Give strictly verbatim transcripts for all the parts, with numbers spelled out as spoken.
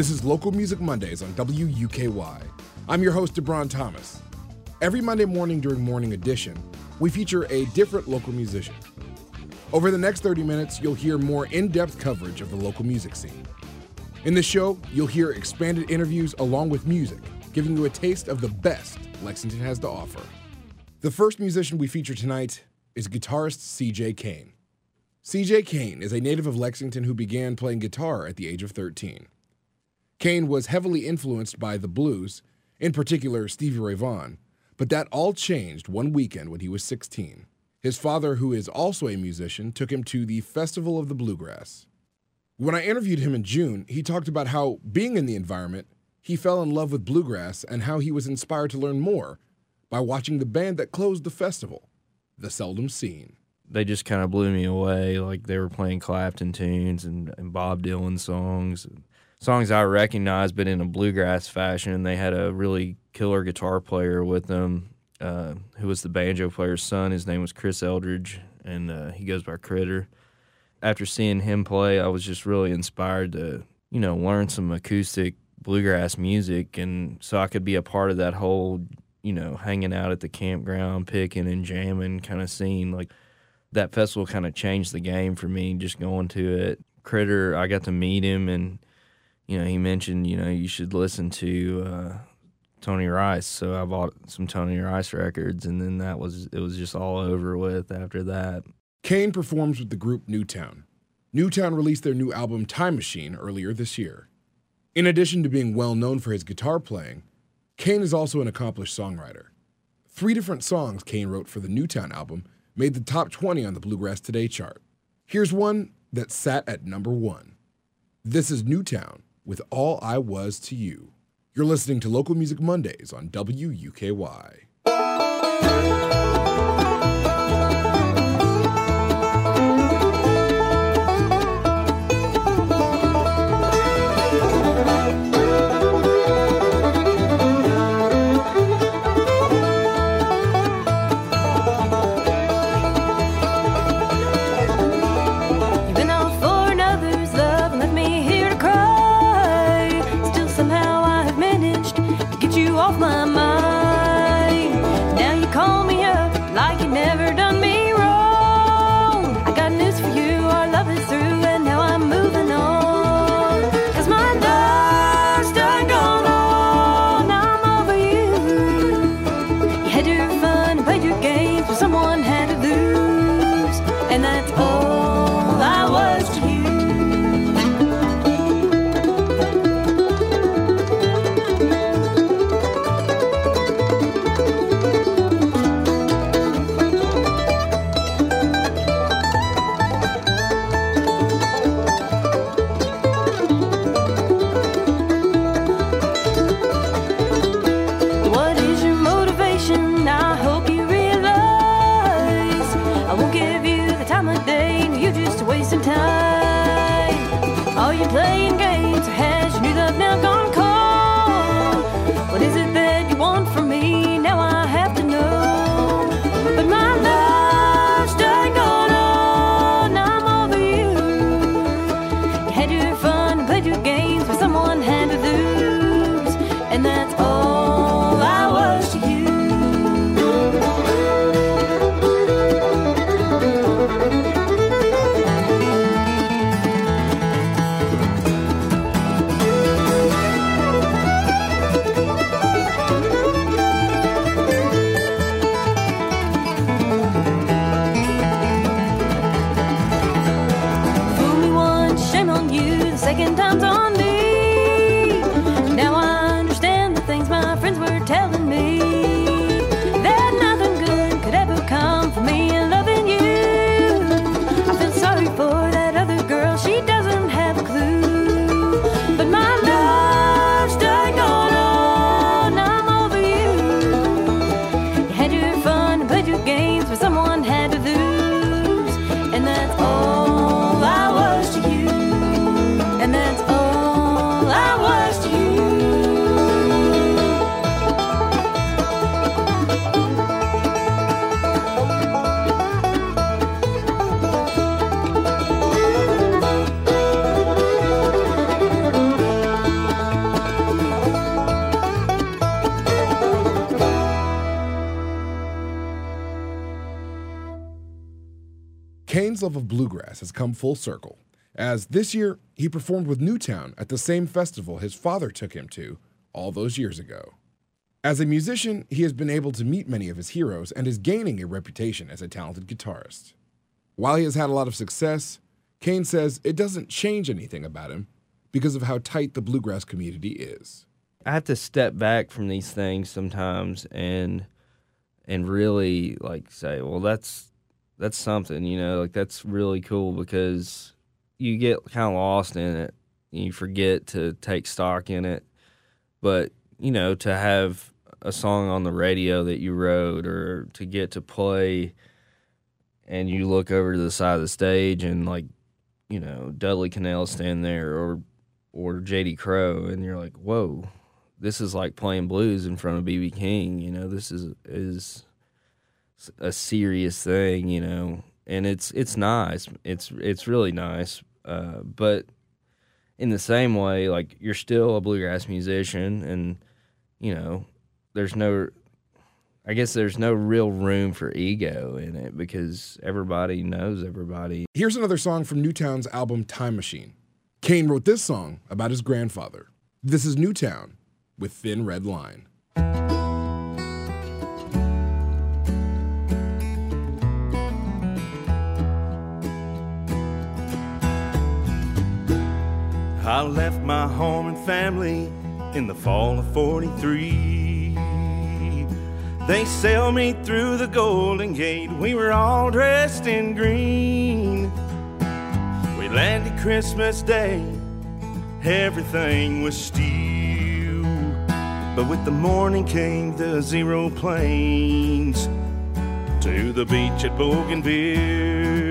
This is Local Music Mondays on W U K Y. I'm your host, DeBron Thomas. Every Monday morning during Morning Edition, we feature a different local musician. Over the next thirty minutes, you'll hear more in-depth coverage of the local music scene. In this show, you'll hear expanded interviews along with music, giving you a taste of the best Lexington has to offer. The first musician we feature tonight is guitarist C J Kane. C J Kane is a native of Lexington who began playing guitar at the age of thirteen. Kane was heavily influenced by the blues, in particular Stevie Ray Vaughan, but that all changed one weekend when he was sixteen. His father, who is also a musician, took him to the Festival of the Bluegrass. When I interviewed him in June, he talked about how, being in the environment, he fell in love with bluegrass and how he was inspired to learn more by watching the band that closed the festival, The Seldom Seen. They just kind of blew me away. Like, they were playing Clapton tunes and, and Bob Dylan songs, songs I recognized, but in a bluegrass fashion. They had a really killer guitar player with them, uh, who was the banjo player's son. His name was Chris Eldridge, and uh, he goes by Critter. After seeing him play, I was just really inspired to, you know, learn some acoustic bluegrass music, and so I could be a part of that whole, you know, hanging out at the campground, picking and jamming kind of scene. Like, that festival kind of changed the game for me, just going to it. Critter, I got to meet him, and, you know, he mentioned, you know, you should listen to uh, Tony Rice. So I bought some Tony Rice records, and then that was, it was just all over with after that. Kane performs with the group Newtown. Newtown released their new album Time Machine earlier this year. In addition to being well known for his guitar playing, Kane is also an accomplished songwriter. Three different songs Kane wrote for the Newtown album made the top twenty on the Bluegrass Today chart. Here's one that sat at number one. This is Newtown with All I Was to You. You're listening to Local Music Mondays on W U K Y. Give you the time of day. Kane's love of bluegrass has come full circle, as this year he performed with Newtown at the same festival his father took him to all those years ago. As a musician, he has been able to meet many of his heroes and is gaining a reputation as a talented guitarist. While he has had a lot of success, Kane says it doesn't change anything about him because of how tight the bluegrass community is. I have to step back from these things sometimes and and really like say, well, that's that's something, you know, like that's really cool, because you get kind of lost in it. You forget to take stock in it. But, you know, to have a song on the radio that you wrote, or to get to play and you look over to the side of the stage and, like, you know, Dudley Connell stand there, or or J D Crowe, and you're like, whoa, this is like playing blues in front of B B King. You know, this is is a serious thing, you know, and it's it's nice. It's it's really nice. Uh, but in the same way, like, you're still a bluegrass musician, and, you know, there's no, I guess there's no real room for ego in it, because everybody knows everybody. Here's another song from Newtown's album Time Machine. Kane wrote this song about his grandfather. This is Newtown with Thin Red Line. I left my home and family in the fall of forty-three. They sailed me through the Golden Gate. We were all dressed in green. We landed Christmas Day. Everything was still. But with the morning came the zero planes to the beach at Bougainville.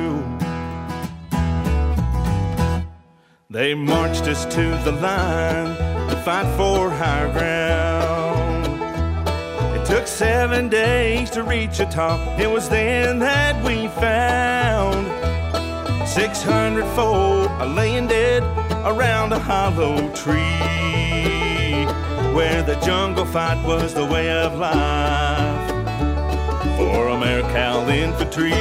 They marched us to the line to fight for higher ground. It took seven days to reach the top. It was then that we found six hundred folk a laying dead around a hollow tree, where the jungle fight was the way of life for Americal infantry.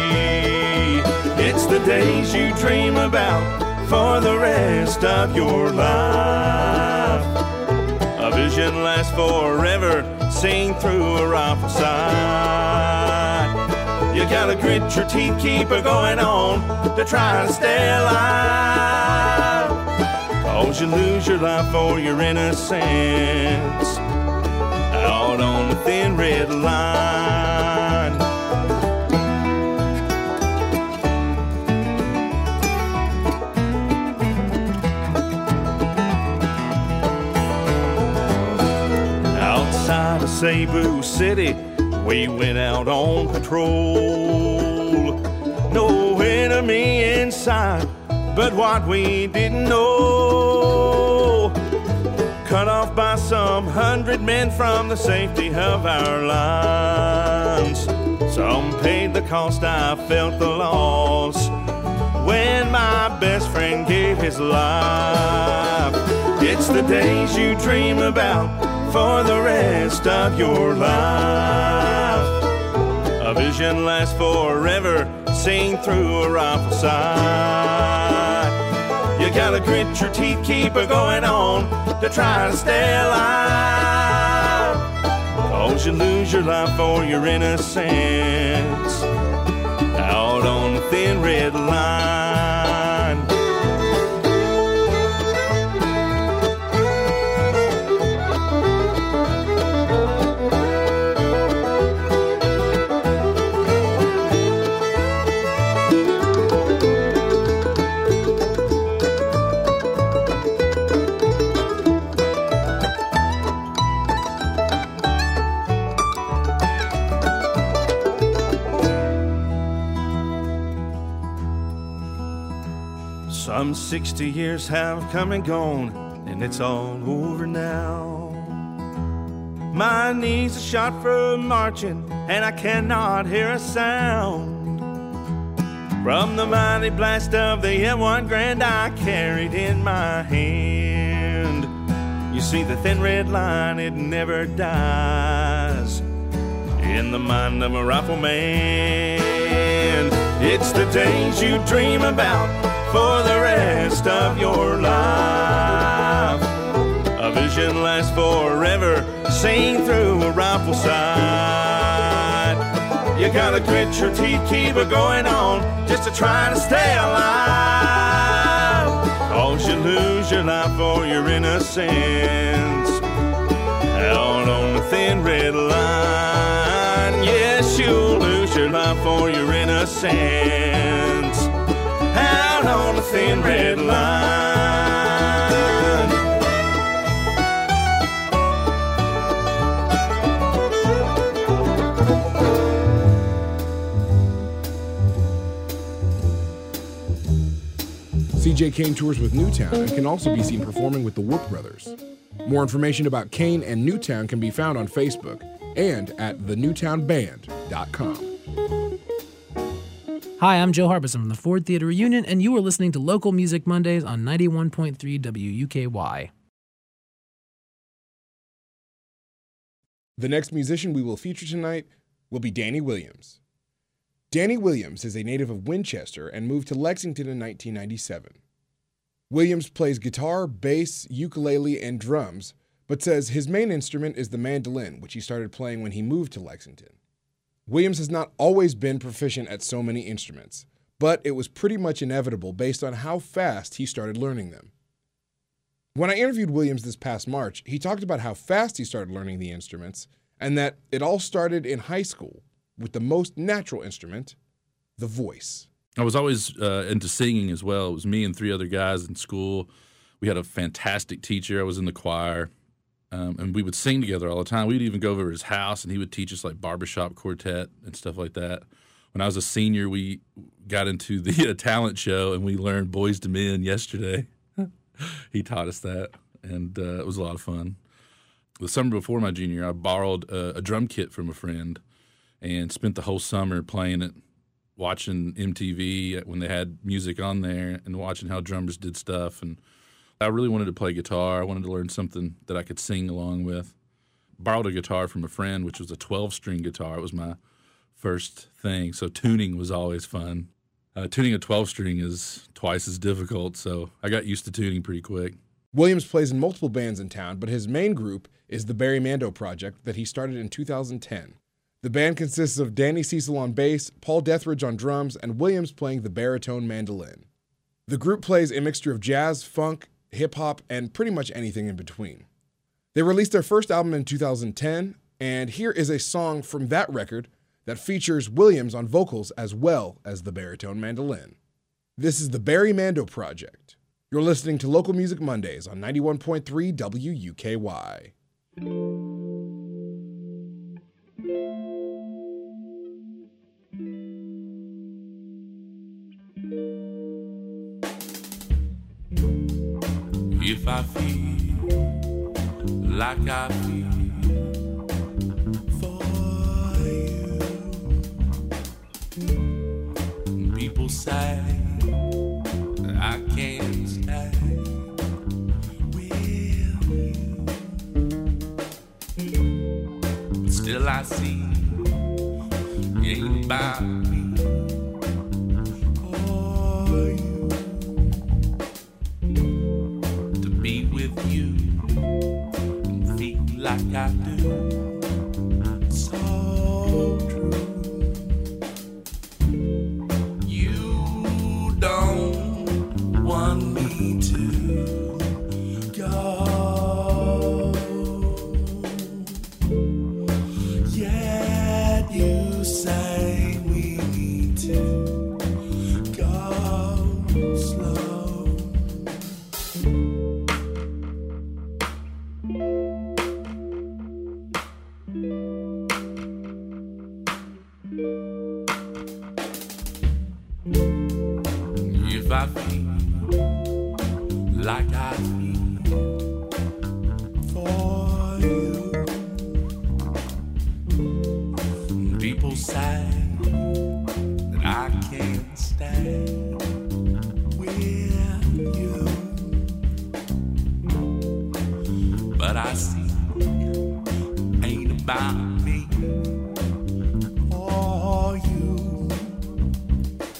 It's the days you dream about for the rest of your life. A vision lasts forever, seen through a rifle sight. You gotta grit your teeth, keep it going on to try to stay alive. Cause you lose your life for your innocence out on the thin red line. Outside of Cebu City, we went out on patrol. No enemy in sight, but what we didn't know, cut off by some hundred men from the safety of our lines. Some paid the cost, I felt the loss when my best friend gave his life. It's the days you dream about for the rest of your life. A vision lasts forever, seen through a rifle sight. You gotta grit your teeth, keep it going on to try to stay alive. Cause you lose your life for your innocence out on the thin red line. Some sixty years have come and gone, and it's all over now. My knees are shot from marching, and I cannot hear a sound from the mighty blast of the M one Grand I carried in my hand. You see, the thin red line, it never dies in the mind of a rifleman. It's the days you dream about for the rest of your life. A vision lasts forever, seen through a rifle sight. You gotta grit your teeth, keep it going on, just to try to stay alive. Cause you lose your life or your innocence out on the thin red line. Yes, you'll lose your life or your innocence out on the thin red line. C J Kane tours with Newtown and can also be seen performing with the Whoop Brothers. More information about Kane and Newtown can be found on Facebook and at the newtown band dot com. Hi, I'm Joe Harbison from the Ford Theater Reunion, and you are listening to Local Music Mondays on ninety-one point three W U K Y. The next musician we will feature tonight will be Danny Williams. Danny Williams is a native of Winchester and moved to Lexington in nineteen ninety-seven. Williams plays guitar, bass, ukulele, and drums, but says his main instrument is the mandolin, which he started playing when he moved to Lexington. Williams has not always been proficient at so many instruments, but it was pretty much inevitable based on how fast he started learning them. When I interviewed Williams this past March, he talked about how fast he started learning the instruments and that it all started in high school with the most natural instrument, the voice. I was always uh, into singing as well. It was me and three other guys in school. We had a fantastic teacher. I was in the choir, um, and we would sing together all the time. We'd even go over to his house, and he would teach us like barbershop quartet and stuff like that. When I was a senior, we got into the uh, talent show, and we learned Boys to Men yesterday. He taught us that, and uh, it was a lot of fun. The summer before my junior year, I borrowed a, a drum kit from a friend and spent the whole summer playing it, watching M T V when they had music on there and watching how drummers did stuff. And I really wanted to play guitar. I wanted to learn something that I could sing along with. Borrowed a guitar from a friend, which was a twelve-string guitar. It was my first thing, so tuning was always fun. Uh, tuning a twelve-string is twice as difficult, so I got used to tuning pretty quick. Williams plays in multiple bands in town, but his main group is the Barry Mando Project that he started in two thousand ten. The band consists of Danny Cecil on bass, Paul Deathridge on drums, and Williams playing the baritone mandolin. The group plays a mixture of jazz, funk, hip-hop, and pretty much anything in between. They released their first album in two thousand ten, and here is a song from that record that features Williams on vocals as well as the baritone mandolin. This is the Barry Mando Project. You're listening to Local Music Mondays on ninety-one point three W U K Y. If I feel like I feel for you, people say I can't stay with you, but still I see it ain't about me or you. You and feel like I do, so true. You don't want me to go, yet you say we need to go slow. If I feel like I feel for you, people say that I can't stay with you, but I see it ain't about me or you.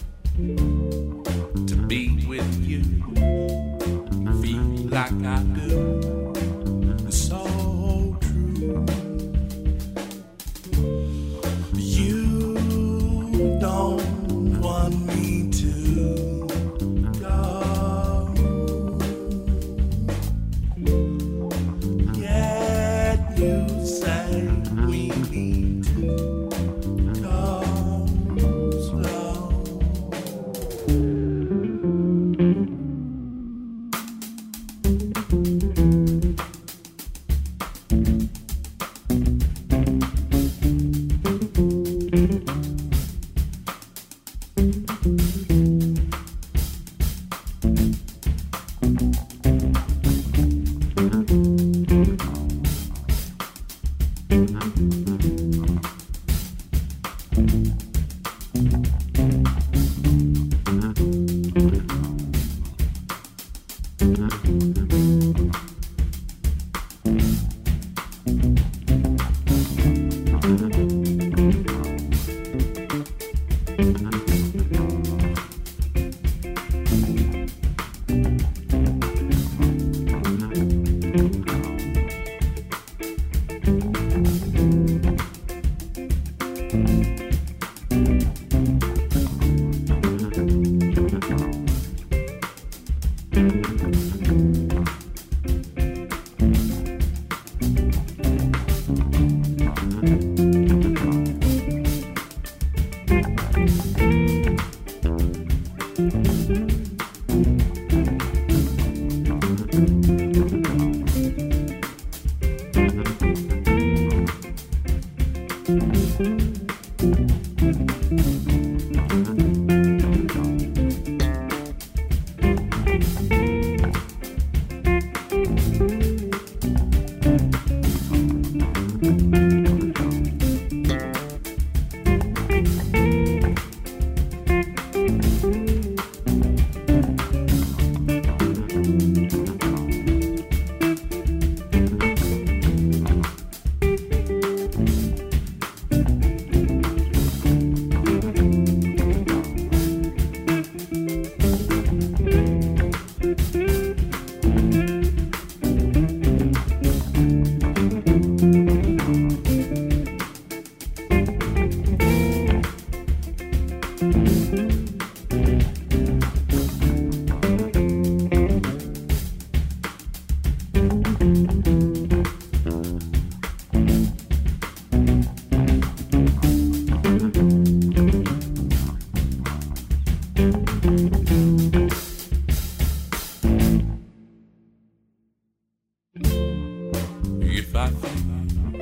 If I feel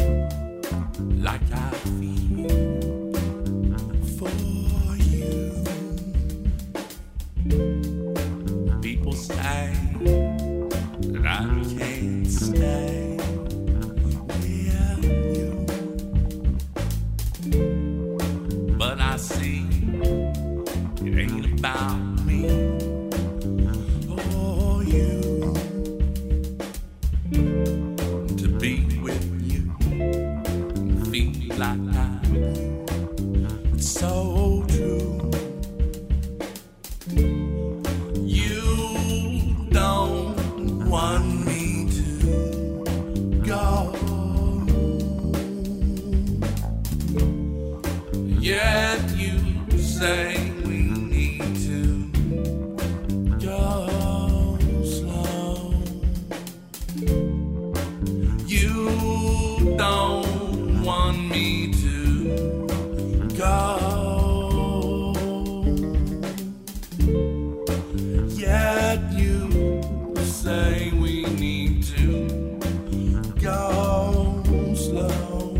like I feel for you, people say that I can't stay with you, but I see it ain't about me or you. To be with you, feel like I do. It's so true. You don't want me to go, yet you say we need to go slow. You don't want me to go, yet you say we need to go slow.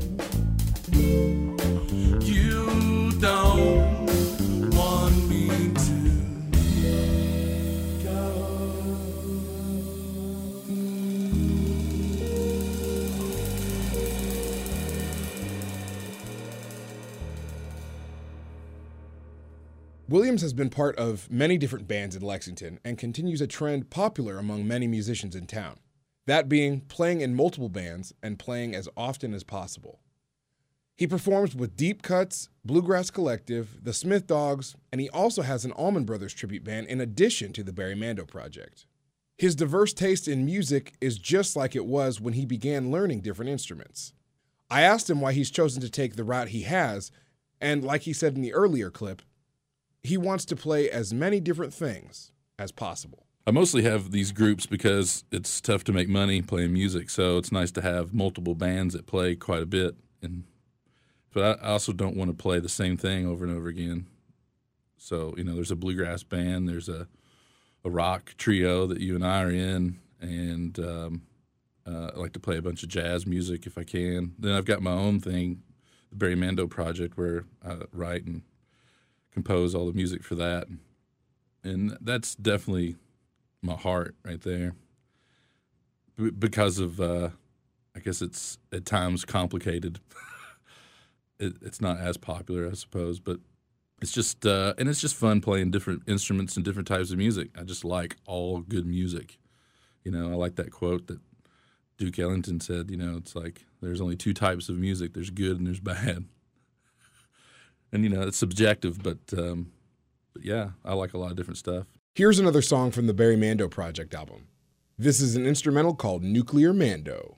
You don't want me to go. Williams has been part of many different bands in Lexington and continues a trend popular among many musicians in town, that being playing in multiple bands and playing as often as possible. He performs with Deep Cuts, Bluegrass Collective, the Smith Dogs, and he also has an Allman Brothers tribute band in addition to the Barry Mando Project. His diverse taste in music is just like it was when he began learning different instruments. I asked him why he's chosen to take the route he has, and like he said in the earlier clip, he wants to play as many different things as possible. I mostly have these groups because it's tough to make money playing music, so it's nice to have multiple bands that play quite a bit. And but I also don't want to play the same thing over and over again. So, you know, there's a bluegrass band, there's a, a rock trio that you and I are in, and um, uh, I like to play a bunch of jazz music if I can. Then I've got my own thing, the Barry Mando Project, where I write and compose all the music for that. And that's definitely my heart right there. B- because of, uh, I guess it's at times complicated. it, it's not as popular, I suppose. But it's just uh, and it's just fun playing different instruments and different types of music. I just like all good music. You know, I like that quote that Duke Ellington said. You know, it's like there's only two types of music: there's good and there's bad. And you know, it's subjective, but um, but yeah, I like a lot of different stuff. Here's another song from the Barry Mando Project album. This is an instrumental called Nuclear Mando.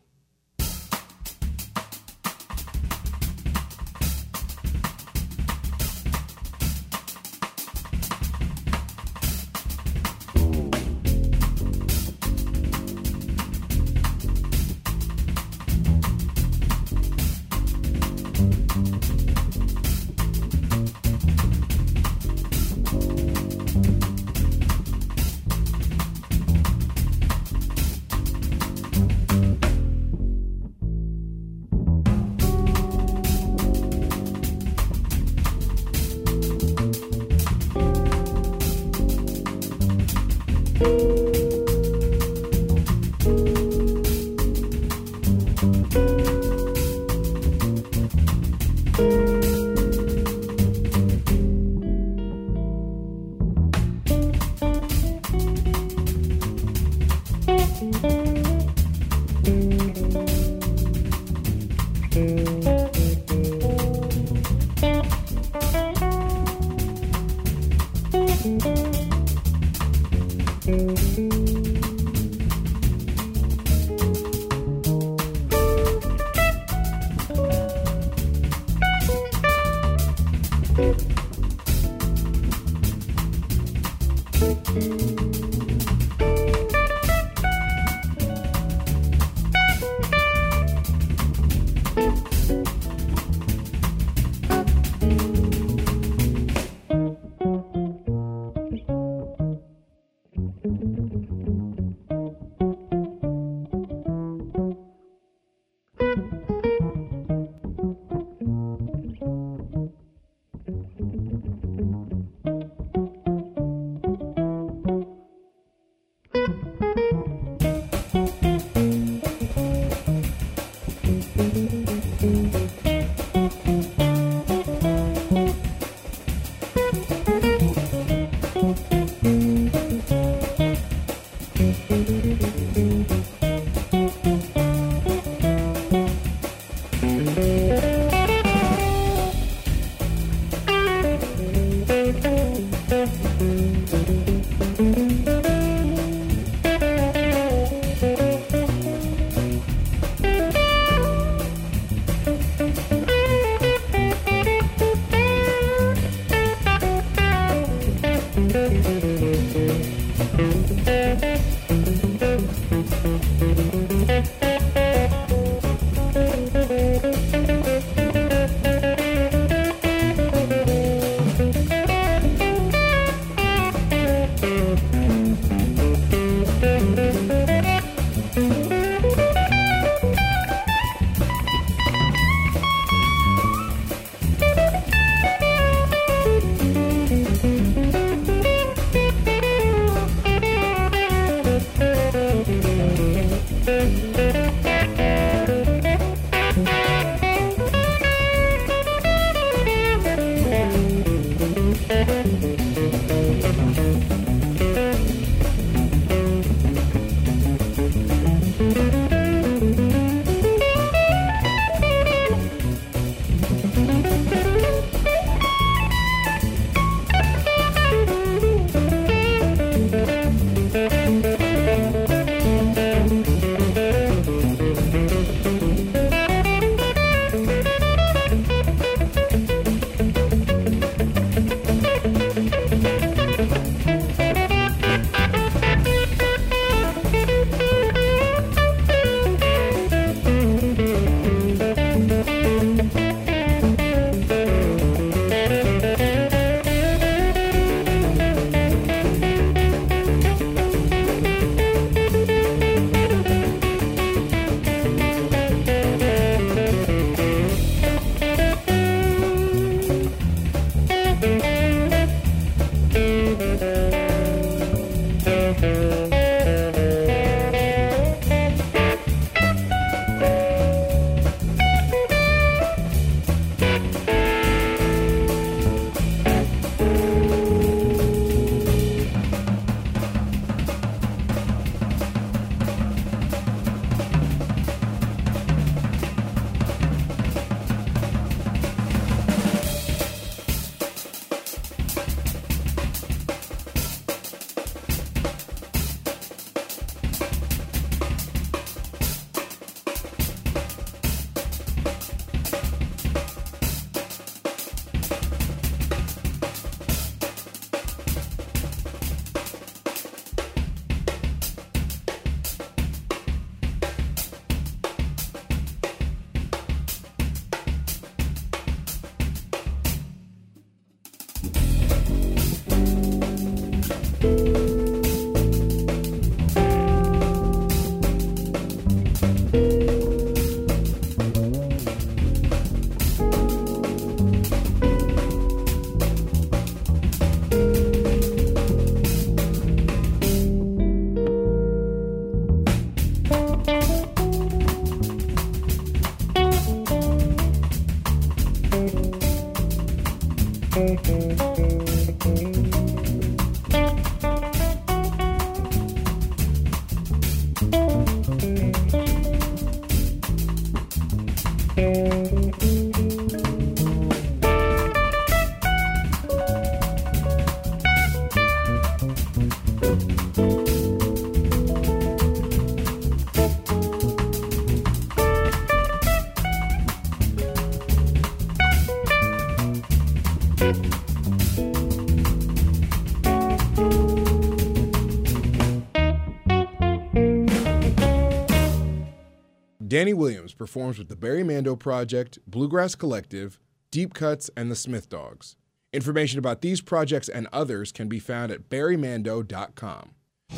Danny Williams performs with the Barry Mando Project, Bluegrass Collective, Deep Cuts, and the Smith Dogs. Information about these projects and others can be found at barry mando dot com.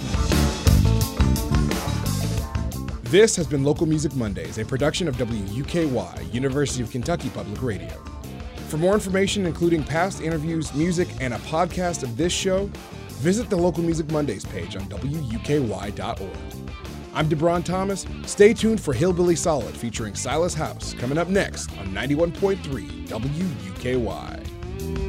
This has been Local Music Mondays, a production of W U K Y, University of Kentucky Public Radio. For more information, including past interviews, music, and a podcast of this show, visit the Local Music Mondays page on W U K Y dot org. I'm DeBron Thomas. Stay tuned for Hillbilly Solid featuring Silas House coming up next on ninety-one point three W U K Y.